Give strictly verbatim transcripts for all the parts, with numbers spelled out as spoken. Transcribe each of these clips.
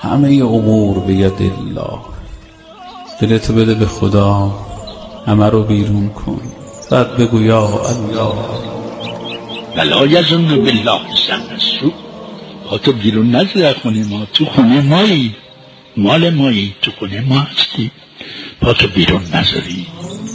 همه امور به ید الله. دلتو بده به خدا، همه رو بیرون کن، بعد بگو یا الله. ولا یظن بالله ظن السوء. با تو بیرون نذار خونه ما، تو خونه مایی، مال مایی، تو خونه ما هستی، با تو بیرون نذاری.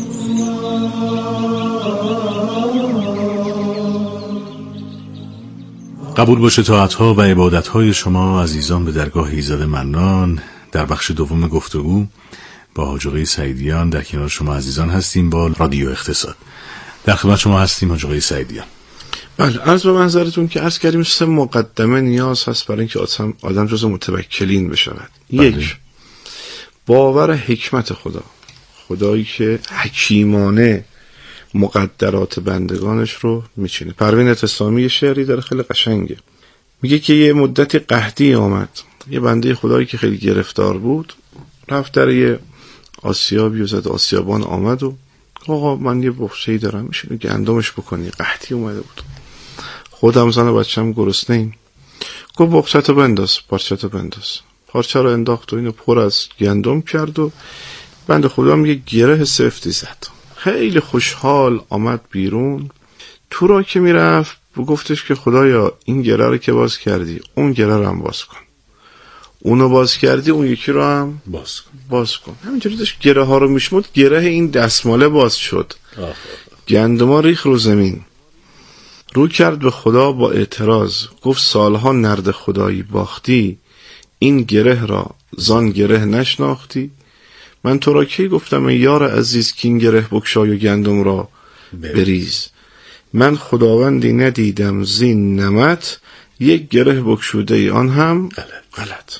قبول باشه طاعت‌ها و عبادت‌های شما عزیزان به درگاه ایزد منان. در بخش دوم گفتگو با حاج آقای سعیدیان در کنار شما عزیزان هستیم با رادیو اقتصاد. در خدمت شما هستیم حاج آقای سعیدیان. بله، عرض به منظرتون که عرض کردیم سه مقدمه نیاز هست برای اینکه آدم آدم جزو متوکلین بشود. بله. یک، باور حکمت خدا، خدایی که حکیمانه مقدرات بندگانش رو میچینه. پروین اعتصامی شعری داره خیلی قشنگه، میگه که یه مدتی قحطی آمد، یه بنده خدایی که خیلی گرفتار بود رفت در یه آسیابی و زد، آسیابان آمد و آقا من یه بخشه‌ای دارم میشه گندمش بکنی، قحطی اومده بود، خودم زن و بچه‌م گرسنه ایم. گفت بخشتو بنداز، پارچه‌تو بنداز. پارچه رو انداخت و اینو پر از گندم کرد و بنده خدا هم یه گره سفتی زد. خیلی خوشحال آمد بیرون. تو را که میرفت گفتش که خدایا این گره رو که باز کردی، اون گره رو هم باز کن، اونو باز کردی، اون یکی رو هم باز کن باز کن. همینجوری داشت گره ها رو میشمود، گره این دستماله باز شد، گندما ریخ رو زمین. رو کرد به خدا با اعتراض، گفت سالها نرد خدایی باختی، این گره را زان گره نشناختی. من تو را کی گفتم ای یار عزیز که این گره بکشای و گندم را بریز. من خداوندی ندیدم زین نمت، یک گره بکشوده ای آن هم غلط.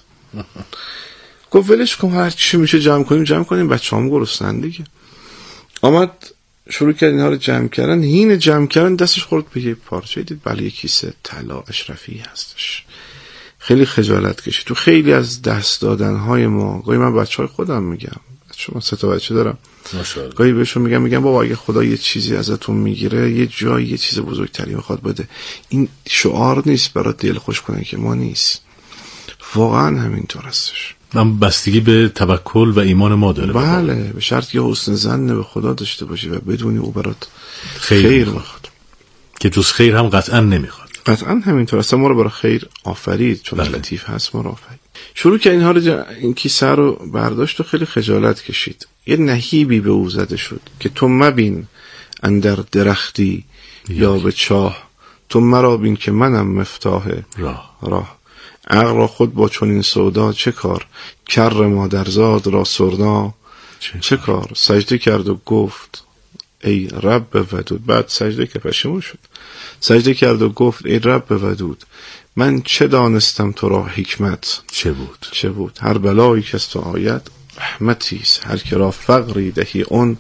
گفت ولش کن، هر چی میشه جمع کنیم جمع کنیم، بچه هم گرسنن دیگه. آمد شروع کرد اینها رو جمع کردن. هین جمع کردن دستش خورد به یه پارچه، دید بله یک کیسه طلا اشرفی هستش. خیلی خجالت کشید. تو خیلی از دست دادنهای ما، گاهی من بچه های خودم میگم، شما سه تا بچه دارم، گاهی بهشون میگم میگم بابا اگه خدا یه چیزی ازتون میگیره، یه جایی یه چیز بزرگتری میخواد بده، این شعار نیست برای دل خوش کنن که ما نیست، واقعا همینطور هستش. من بستگی به توکل و ایمان ما داره. بله، به شرط که حسن ظن به خدا داشته باشی و بدونی او برات خیر, خیر میخواد، که جز خیر هم قطعا نمیخواد. قطعا همینطور. اصلا ما رو برای خیر آفرید، چون بله. لطیف هست ما رو آفرید. شروع که اینها رو جا... این کیسه رو برداشت و خیلی خجالت کشید. یه نهیبی به او زده شد که تو مبین اندر درختی یا به چاه، تو مرا بین که منم مفتاح راه راه. عقل را خود با چنین سودا چه کار، کر مادرزاد را سرنا چه, چه کار. سجده کرد و گفت ای رب ودود. بعد سجده که پشیمون شد، سجده کرد و گفت ای رب ودود، من چه دانستم تو را حکمت چه بود چه بود. هر بلایی که از تو آید رحمتیست، هر که را فقری دهی اون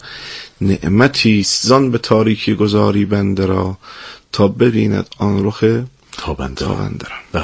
نعمتیست. زان به تاریکی گذاری بنده را، تا ببیند آن رخ تابنده را.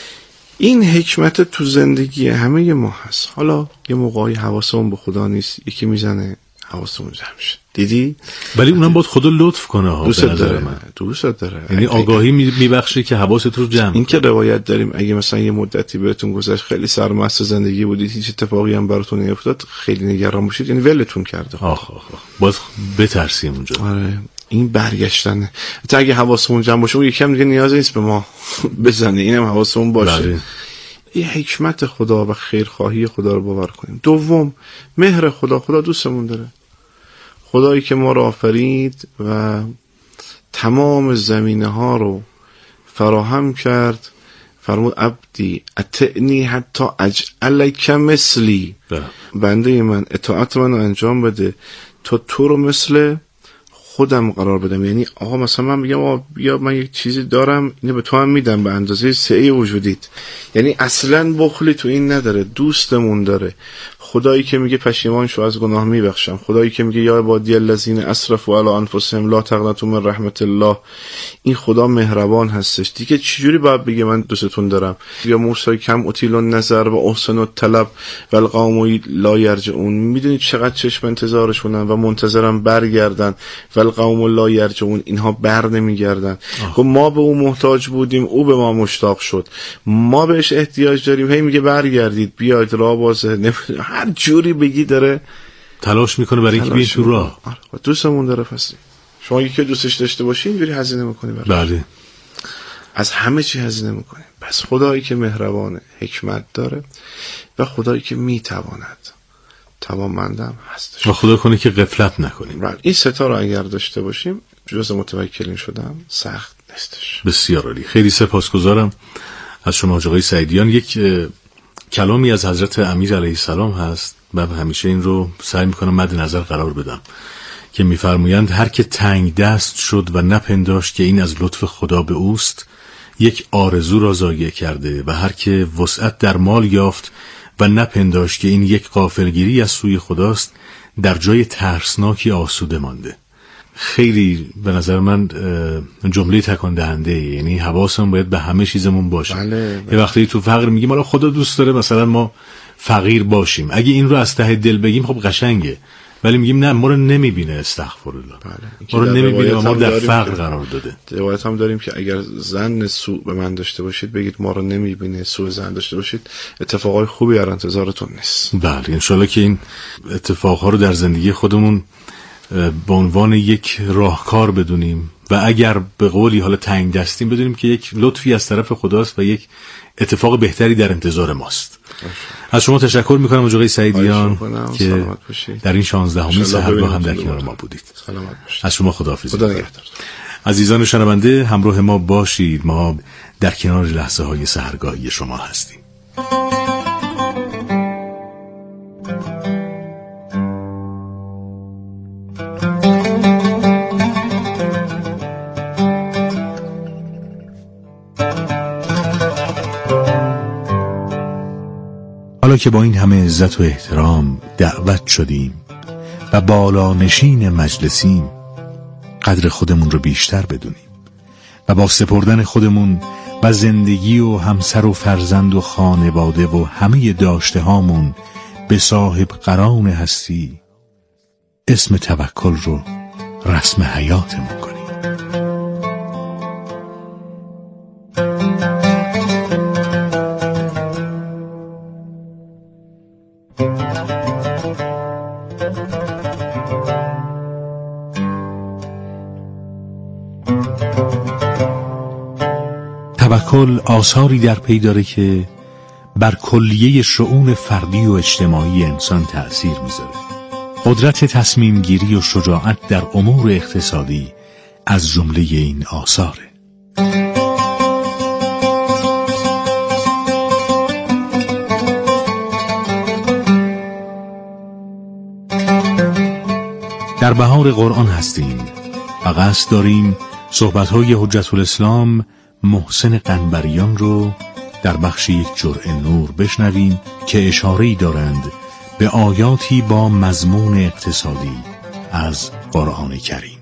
این حکمت تو زندگی همه ما هست. حالا یه موقعی حواسمون به خدا نیست، یکی میزنه حواسمون جمع شد، دیدی؟ ولی اونم باید خدا لطف کنه ها. دوست داره من دوست داره یعنی آگاهی میبخشه که حواست رو جمع. این که روایت داریم اگه مثلا یه مدتی بهتون گذشت خیلی سرمست زندگی بودید، هیچ اتفاقی هم براتون نیفتاد، خیلی نگران باشید، یعنی ولتون کرده. آخ آخ باید بترسیم اونجا. آره، این برگشتن. تا اگه حواسمون جمع باشه اون یکم دیگه نیاز نیست به ما بزنه، اینم حواسمون باشه. بله. یه حکمت خدا و خیرخواهی خدا رو باور کنیم. دوم، مهر خدا. خدا دوستمون داره، خدایی که ما رو آفرید و تمام زمینه ها رو فراهم کرد. فرمود عبدی اطعنی حتی اجعلک مثلی، بنده من اطاعت منو انجام بده تا تو رو مثل خودم قرار بدم. یعنی آقا مثلا من میگم یا من یک چیزی دارم اینو به تو هم میدم به اندازه سعی وجودیت، یعنی اصلا بخلی تو این نداره، دوستمون داره. خدایی که میگه پشیمان شو از گناه میبخشم، خدایی که میگه یا عبادی الذین اسرفوا علی انفسهم لا تقنطوا من رحمت الله، این خدا مهربان هستش دیگه. چجوری باید بگه من دوستتون دارم؟ یا موسی کم اطیل النظر و احسن الطلب و القوم لا یرجعون، میدونید چقدر چشم انتظارشونن و منتظرم برگردن. و القوم لا یرجعون، اینها بر نمیگردن. گفت ما به او محتاج بودیم، او به ما مشتاق شد، ما بهش احتیاج داریم، هی میگه برگردید، بیاید راه بازه، هر جوری بگی داره تلاش میکنه برای اینکه بیاید تو راه. دوستمون داره. پس شما یکی دوستش داشته باشین اینجوری هزینه میکنی براش. بله، از همه چی هزینه میکنیم. پس خدایی که مهربانه، حکمت داره و خدایی که میتواند، توانمندم هستش. و خدا کنه که غفلت نکنیم. بله، این ستا رو اگر داشته باشیم جز متوکلین شدم سخت نیستش. بسیار عالی، خیلی سپاسگزارم از شما حاج آقای سعیدیان. یک کلامی از حضرت امیر علیه السلام هست و همیشه این رو سعی میکنم مد نظر قرار بدم که میفرمایند هر که تنگ دست شد و نپنداشت که این از لطف خدا به اوست، یک آرزو را ضایع کرده، و هر که وسعت در مال یافت و نپنداشت که این یک غافلگیری از سوی خداست، در جای ترسناکی آسوده مانده. خیلی به نظر من جمله تکان دهنده، یعنی حواسمون باید به همه چیزمون باشه. بله، بله. یه وقتی تو فقر میگیم حالا خدا دوست داره مثلا ما فقیر باشیم، اگه این رو از ته دل بگیم خب قشنگه، ولی میگیم نه، ما رو نمیبینه، استغفرالله، بله. ما رو نمیبینه و ما رو در فقر قرار داده. روایت هم داریم که اگر زن سوء به من داشته باشید بگید ما رو نمیبینه، سوء زن داشته باشید اتفاقای خوبی در انتظارتون نیست. بله، انشالله که این اتفاقها رو در زندگی خودمون به عنوان یک راهکار بدونیم و اگر به قولی حالا تنگ دستیم بدونیم که یک لطفی از طرف خداست و یک اتفاق بهتری در انتظار ماست. از شما تشکر میکنم حاج آقای سعیدیان که در این شانزدهمین سحرگاه هم در کنار ما بودید. از شما خداحافظی. خدا نگهدار. عزیزان شنونده، همراه ما باشید، ما در کنار لحظه های سحرگاهی شما هستیم. حالا که با این همه عزت و احترام دعوت شدیم و بالا نشین مجلسیم، قدر خودمون رو بیشتر بدونیم و با سپردن خودمون و زندگی و همسر و فرزند و خانواده و همه داشته هامون به صاحب قران هستی اسم توکل رو رسم حیاتمون کنیم. توکل آثاری در پی داره که بر کلیه شؤون فردی و اجتماعی انسان تأثیر میذاره. قدرت تصمیم گیری و شجاعت در امور اقتصادی از جمله این آثاره. در بهار قرآن هستیم و قصد داریم صحبت‌های حجت الاسلام محسن قنبریان رو در بخش یک جرعه نور بشنویم که اشاره‌ای دارند به آیاتی با مضمون اقتصادی از قرآن کریم.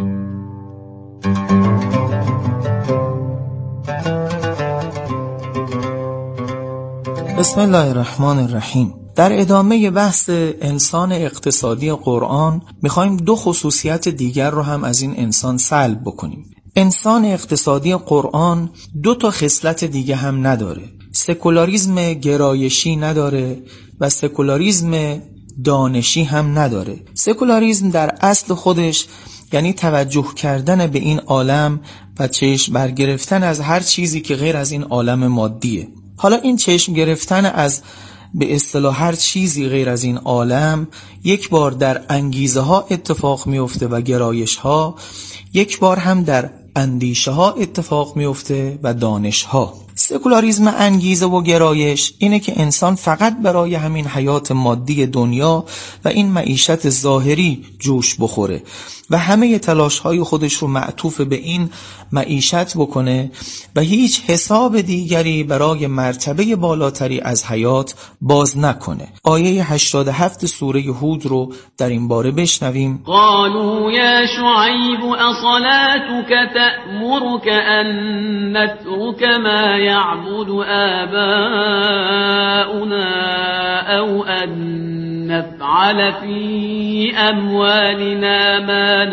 بسم الله الرحمن الرحیم. در ادامه بحث انسان اقتصادی قرآن میخوایم دو خصوصیت دیگر رو هم از این انسان سلب بکنیم. انسان اقتصادی قرآن دو تا خصلت دیگه هم نداره. سکولاریسم گرایشی نداره و سکولاریسم دانشی هم نداره. سکولاریسم در اصل خودش یعنی توجه کردن به این عالم و چشم برگرفتن از هر چیزی که غیر از این عالم مادیه. حالا این چشم گرفتن از به اصطلاح هر چیزی غیر از این عالم یک بار در انگیزه ها اتفاق میفته و گرایش ها، یک بار هم در اندیشه ها اتفاق میفته و دانش ها. سکولاریسم انگیزه و گرایش اینه که انسان فقط برای همین حیات مادی دنیا و این معیشت ظاهری جوش بخوره و همه تلاش های خودش رو معطوف به این معیشت بکنه و هیچ حساب دیگری برای مرتبه بالاتری از حیات باز نکنه. آیه هشتاد و هفت سوره هود رو در این باره بشنویم. قالوا یا شعیب اصلاتك تأمرك ان نترك ما يعبد آباؤنا او ان نفعل في أموالنا ما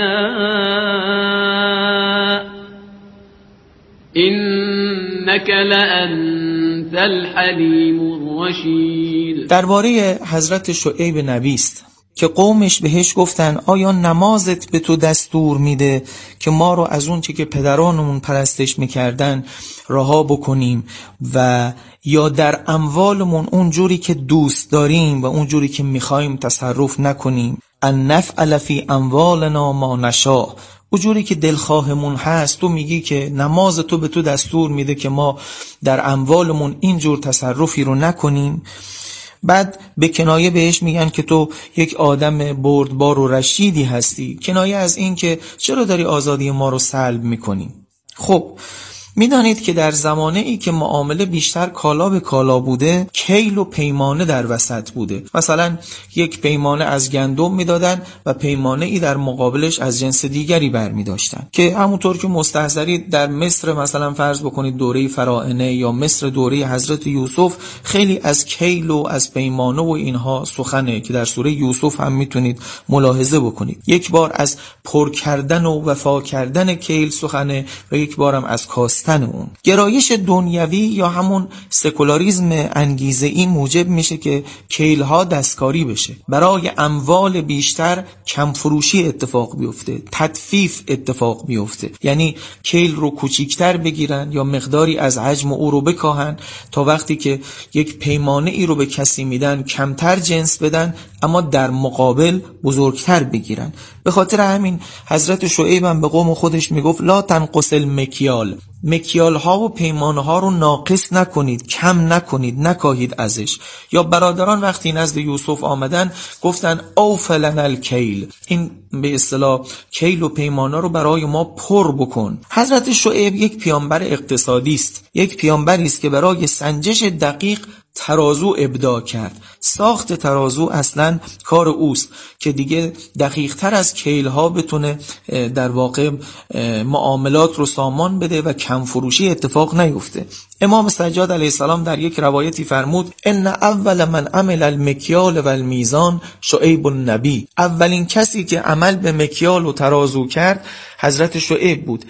نشاء إنك لأنت الحليم الرشید. درباره حضرت شعیب نبی است که قومش بهش گفتن آیا نمازت به تو دستور میده که ما رو از اون چی که پدرانمون پرستش میکردن رها بکنیم و یا در اموالمون اون جوری که دوست داریم و اون جوری که میخوایم تصرف نکنیم. ان نفعل فی اموالنا ما نشاء، اون جوری که دلخواهمون هست. تو میگی که نماز تو به تو دستور میده که ما در اموالمون اینجور تصرفی رو نکنیم. بعد به کنایه بهش میگن که تو یک آدم بردبار و رشیدی هستی، کنایه از این که چرا داری آزادی ما رو سلب میکنی. خب میدانید که در زمانه ای که معامله بیشتر کالا به کالا بوده، کیل و پیمانه در وسط بوده. مثلا یک پیمانه از گندم میدادن و پیمانه ای در مقابلش از جنس دیگری برمی داشتن، که همونطور که مستحضرید در مصر مثلا فرض بکنید دوره فراعنه یا مصر دوره حضرت یوسف، خیلی از کیل و از پیمانه و اینها سخنه که در سوره یوسف هم میتونید ملاحظه بکنید. یک بار از پر کردن و وفا کردن کیل سخنه و یک بارم از کاست اون. گرایش دنیوی یا همون سکولاریسم انگیزه‌ای موجب میشه که کیلها دستکاری بشه، برای اموال بیشتر کمفروشی اتفاق بیفته، تطفیف اتفاق بیفته، یعنی کیل رو کوچیکتر بگیرن یا مقداری از حجم او رو بکاهن تا وقتی که یک پیمانه ای رو به کسی میدن کمتر جنس بدن اما در مقابل بزرگتر بگیرن. به خاطر همین حضرت شعیب هم به قوم خودش میگفت لا تنقص المکیال، مکیال ها و پیمانه ها رو ناقص نکنید، کم نکنید، نکاهید ازش. یا برادران وقتی نزد یوسف آمدن گفتن اوفلن الکیل، این به اصطلاح کیل و پیمانه رو برای ما پر بکن. حضرت شعیب یک پیامبر اقتصادی است، یک پیامبری است که برای سنجش دقیق ترازو ابداع کرد. ساخت ترازو اصلا کار اوست که دیگه دقیق تر از کیل ها بتونه در واقع معاملات رو سامان بده و کم فروشی اتفاق نیفته. امام سجاد علیه السلام در یک روایتی فرمود ان اول من عمل المکیال و المیزان شعیب النبی، اولین کسی که عمل به مکیال و ترازو کرد حضرت شعیب بود.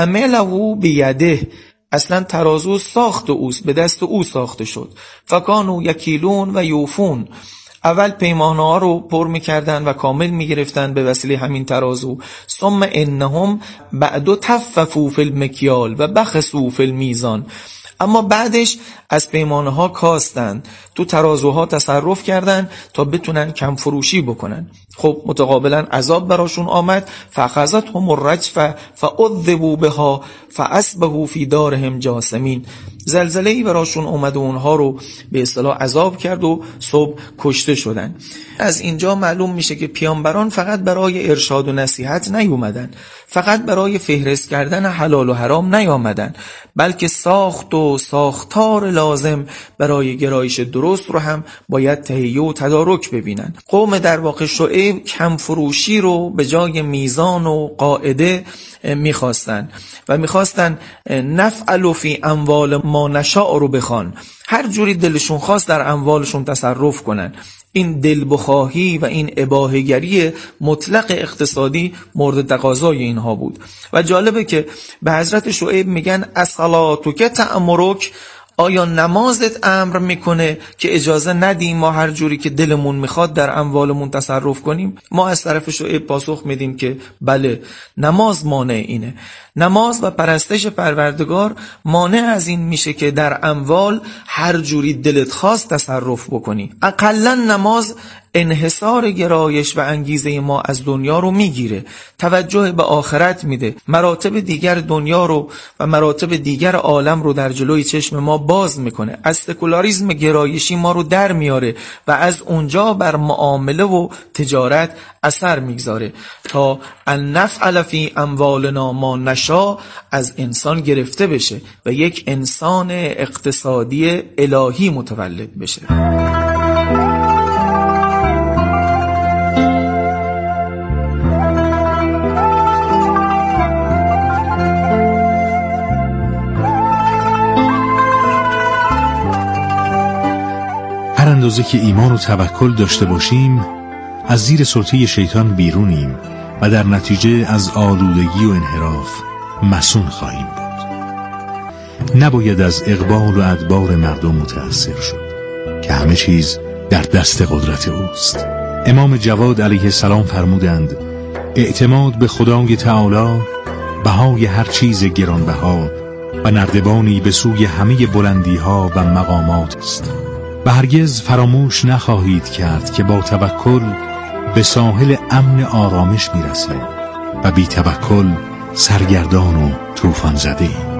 عمله بیده، اصلا ترازو ساخت اوست، به دست او ساخته شد. فکانو یکیلون و یوفون، اول پیمانه ها رو پر میکردن و کامل میگرفتن به وسیله همین ترازو. ثم انهم بعد تففوا فی المکیال و بخسوا فی المیزان، اما بعدش از پیمانه ها کاستن، تو ترازوها تصرف کردن تا بتونن کم فروشی بکنن. خب متقابلا عذاب براشون آمد، فاخذتهم الرجفه فعذبوا بها فاصبحوا فی دارهم جاثمین، زلزله‌ای براشون اومد و اونها رو به اصطلاح عذاب کرد و صبح کشته شدن. از اینجا معلوم میشه که پیامبران فقط برای ارشاد و نصیحت نیومدن، فقط برای فهرست کردن حلال و حرام نیامدن، بلکه ساخت و ساختار لازم برای گرایش درست رو هم باید تهیه و تدارک ببینن. قوم در واقع شعیب کم فروشی رو به جای میزان و قاعده میخواستن و میخواستن نفعل فی اموال ما نشاء رو بخوان، هر جوری دلشون خواست در اموالشون تصرف کنن. این دلبخواهی و این اباحه‌گری مطلق اقتصادی مورد تقاضای اینها بود. و جالبه که به حضرت شعیب میگن اصلاتک تأمرک، آیا نمازت امر میکنه که اجازه ندیم ما هر جوری که دلمون میخواد در اموالمون تصرف کنیم؟ ما از طرف شعیب پاسخ میدیم که بله، نماز مانع اینه. نماز و پرستش پروردگار مانع از این میشه که در اموال هر جوری دلت خواست تصرف بکنی. اقلا نماز انحصار گرایش و انگیزه ما از دنیا رو میگیره، توجه به آخرت میده، مراتب دیگر دنیا رو و مراتب دیگر عالم رو در جلوی چشم ما باز میکنه، از سکولاریسم گرایشی ما رو در میاره و از اونجا بر معامله و تجارت اثر میگذاره تا ان نفعل فی اموالنا ما نشاء از انسان گرفته بشه و یک انسان اقتصادی الهی متولد بشه. هر اندازه که ایمان و توکل داشته باشیم از زیر سلطه شیطان بیرونیم و در نتیجه از آلودگی و انحراف مصون خواهیم بود. نباید از اقبال و ادبار مردم متأثر شد که همه چیز در دست قدرت اوست. امام جواد علیه السلام فرمودند اعتماد به خدای تعالی بهای هر چیز گرانبها و نردبانی به سوی همه بلندیها و مقامات است و هرگز فراموش نخواهید کرد که با توکل به ساحل امن آرامش میرسیم و بی توکل سرگردان و طوفان زده ایم.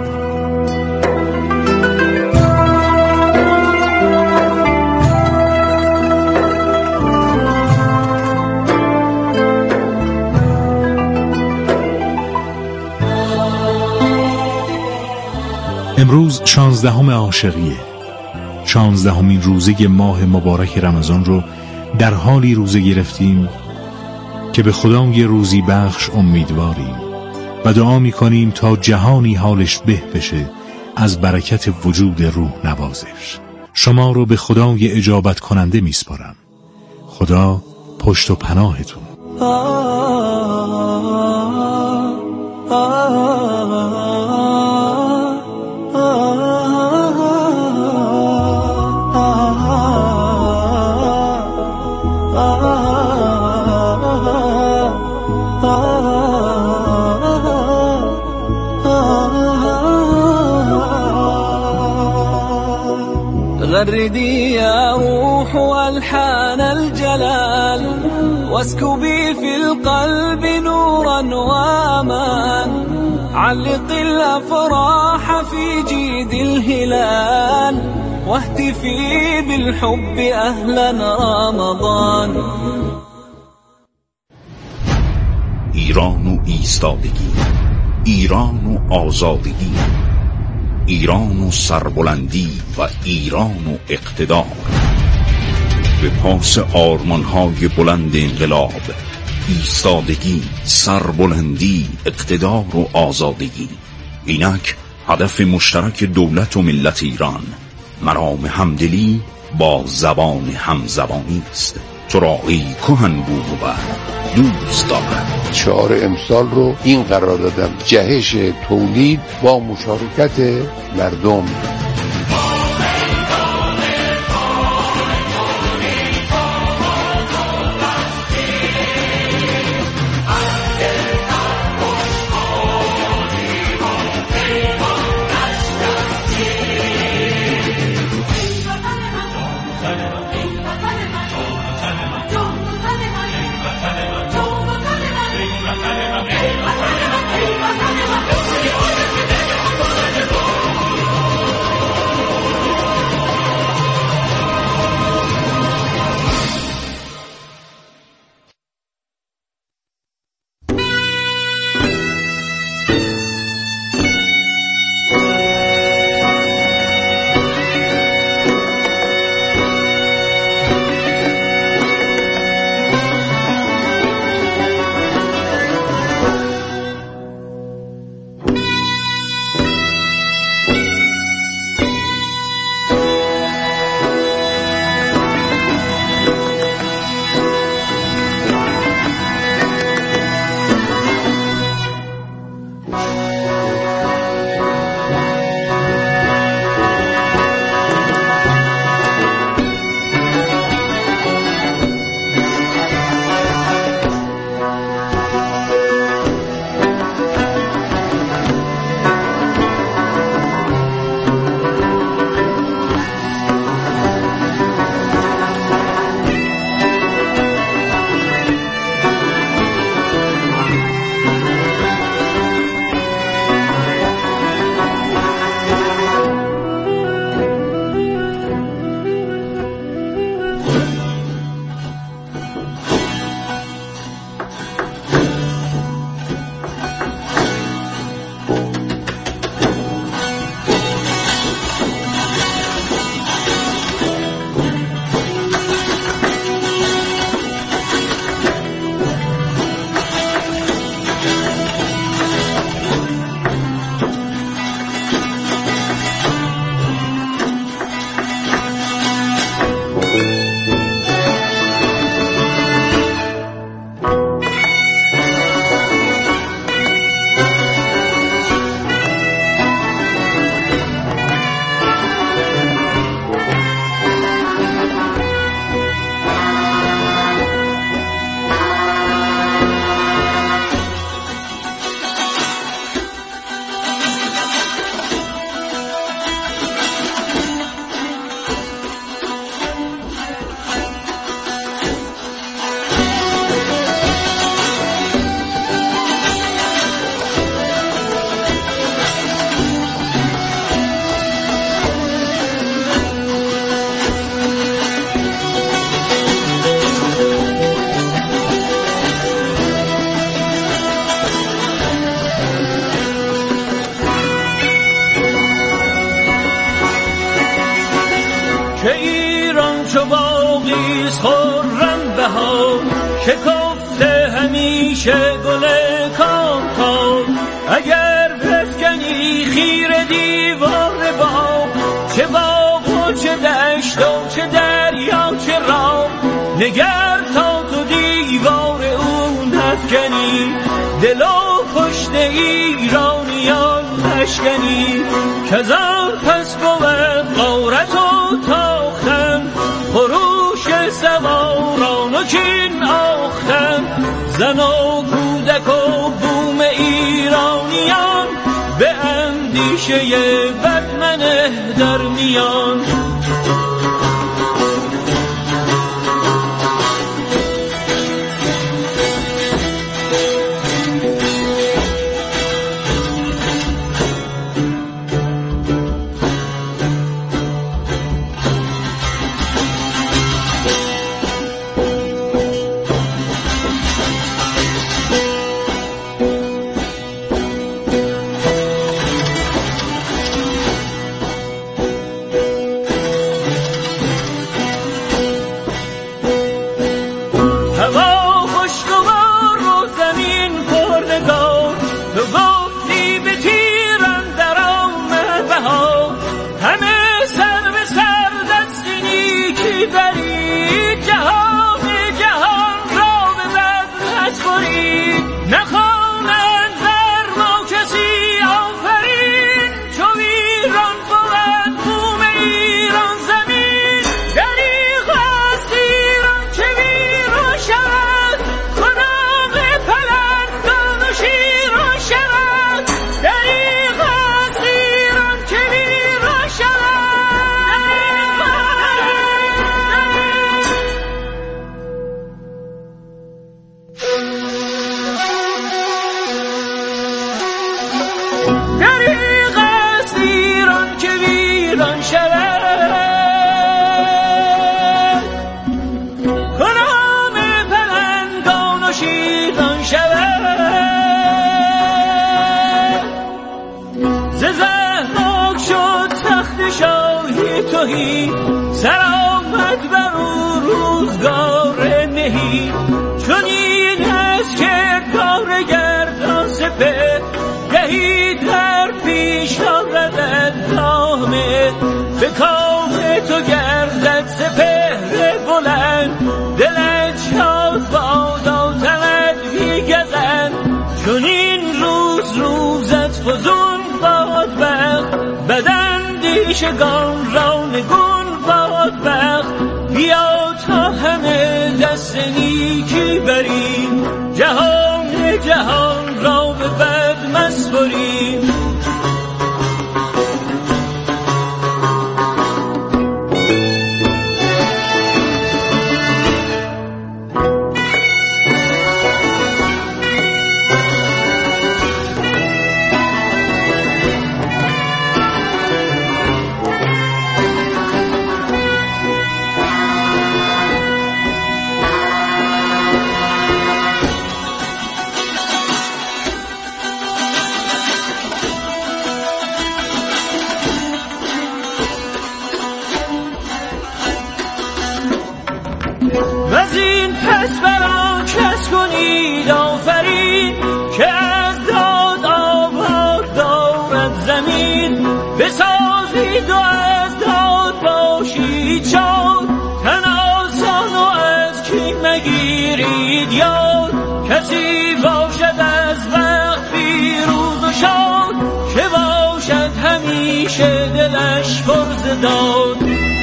امروز شانزدهم عاشقیه، شانزدهمین روزه ماه مبارک رمضان رو در حالی روزه گرفتیم که به خدای روزی بخش امیدواریم و دعا میکنیم تا جهانی حالش به بشه از برکت وجود روح نوازش. شما رو به خدای اجابت کننده میسپارم. خدا پشت و پناهتون. غردي يا روح ألحان الجلال واسكبي في القلب نورا وأمان علق الأفراح في جيد الهلال واهتفي بالحب أهلا رمضان. ایران و ایستادگی، ایران و آزادگی، ایران و سربلندی و ایران و اقتدار. به پاس آرمان‌های بلند انقلاب، ایستادگی، سربلندی، اقتدار و آزادگی. اینک هدف مشترک دولت و ملت ایران. مرام همدلی با زبان همزبانی است. تو را ای کهن بود و دوست دارد. شعار امسال رو این قرار دادم: جهش تولید با مشارکت مردم. شکفته همیشه گل کاکاو، اگر بفکنی خیر دیوار باغ، چه باغ و چه دشت و چه دریا چه راه، نگر تا تو دیوار اون نفکنی، دل و پشت ایرانیان نشکنی، کزان پس بود غارت و تاختن، خروش سواران و کین آختن، زن و کودک و بوم ایرانیان، به اندیشه بد منه در میان. سرآمد بر او روزگار نهی، چون این است که کار گردان سپهر، گهی در پیش آردد نامه، به کام تو گردد سپهر بلند، دلت شاد بادا تنت بیگزند، چون این روز روزت فزون باد بخت، بداندیشگان را نگون باد بخت، بیا تا همه دست نیکی بریم، جهان جهان را به بد مسپریم. وزین پس بران کس کنید آفرین، که از داد آباد دارد زمین، بسازید و از داد باشید شاد، تن یاد کسی باشد از وقت پیروز و شاد که باشد همیشه دلش پر ز داد.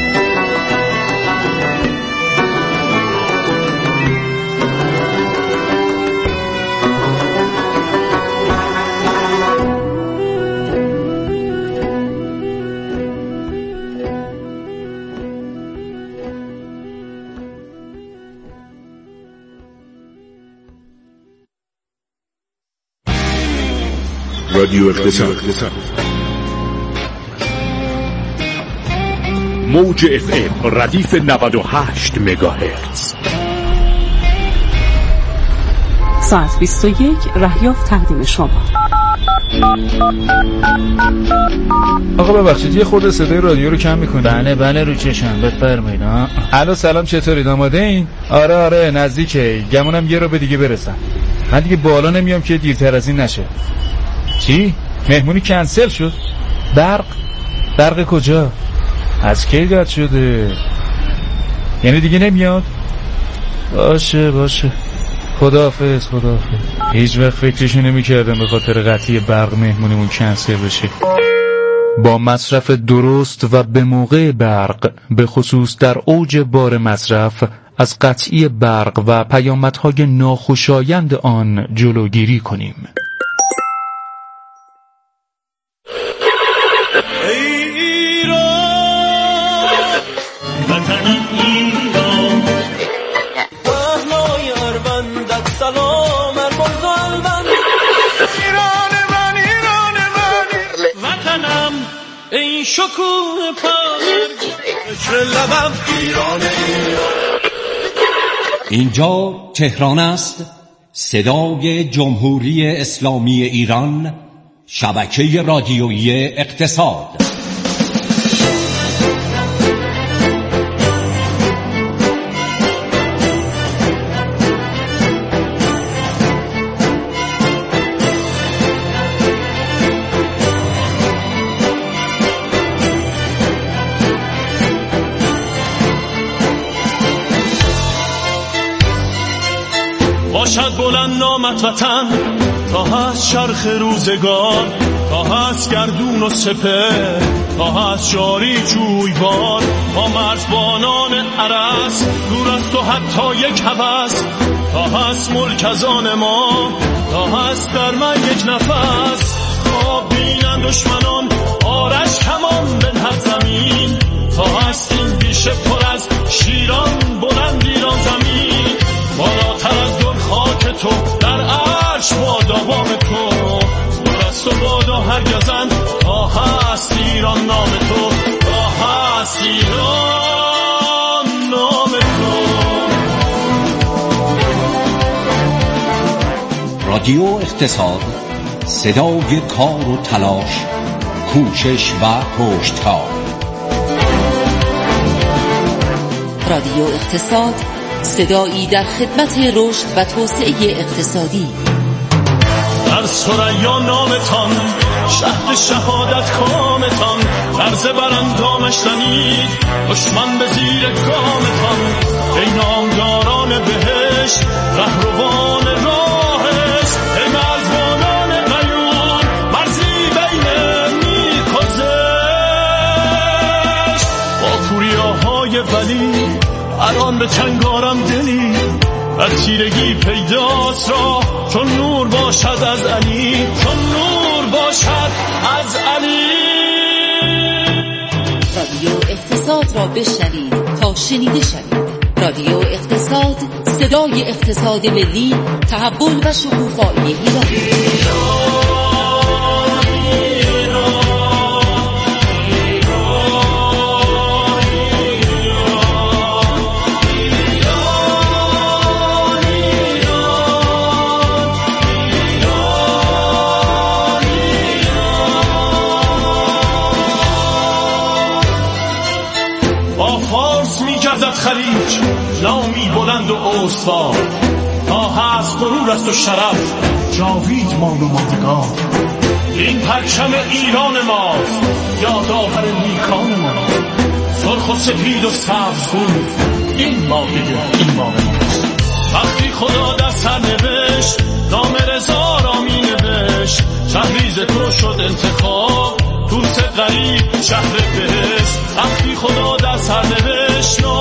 رادیو اقتصاد موج اف ام ردیف نود و هشت مگاهرتز. ساعت بیست و یک رهیافت تقدیم شما. آقا ببخشید یه خورده صدای رادیو رو کم میکنید؟ بله بله رو چشم بفرمایید. الو سلام، چطورید؟ آماده این؟ آره آره نزدیکه، گمونم یه رو به دیگه برسم. من دیگه بالا نمیام که دیرتر از این نشه. چی؟ مهمونی کنسل شد؟ برق؟ برق کجا؟ از کی قطع شده؟ یعنی دیگه نمیاد؟ باشه باشه، خداحافظ خداحافظ. هیچ وقت فکرشو نمی‌کردم به خاطر قطعی برق مهمونیمون کنسل بشه. با مصرف درست و به موقع برق، به خصوص در اوج بار مصرف، از قطعی برق و پیامدهای ناخوشایند آن جلوگیری کنیم. شکوه پایر لبم ایرانه. اینجا تهران است، صدای جمهوری اسلامی ایران، شبکه رادیویی اقتصاد. باشد بلند نامت وطن تا هست چرخ روزگار، تا هست گردون و سپه، تا هست جاری جویبار. تا مرزبانان عرس دور از تو حتی یک هوس، تا هست ملک از آن ما، تا هست در من یک نفس. تا بینن دشمنان آرش کمان بنهد زمین، تا هست این بیشه پر از شیران بلند ایران زمین. بالاتر از دور خاک تو در عرش بادابام تو، دور از تو بادا هرگزن تا هست ایران نام تو، تا هست ایران نام تو. رادیو اقتصاد، صدای کار و تلاش، کوشش و پشتکار. رادیو اقتصاد، صدایی در خدمت رشد و توسعه اقتصادی. در ثریا نامتان، شهد شهادت کامتان، در زبر اندامش زنید دشمن به زیر گامتان. ای نامداران بهشت، رهروان راهش، ای مرزبانان غیور، مرزی بین نیک و زشت. با کوریاهای ولی الان به چنگارم دلی، در تیرگی پیداست را چون نور باشد از علی، چون نور باشد از علی. رادیو اقتصاد را بشنوید تا شنیده شوید. رادیو اقتصاد، صدای اقتصاد ملی، تحول و شکوفایی ایران. خلیج نامی بلند و استوار، تا هست غرور است و شرف جاوید مان و ماندگار. این پرچم ایران ماست، یادآور نیکان ما، سرخ و سپید و سبز خون، این مایه ایمان ماست. وقتی خدا در سر نوشت نام رضا را می نوشت، شهریز تو شد انتخاب توس غریب شهر بهشت. وقتی خدا در سر نوشت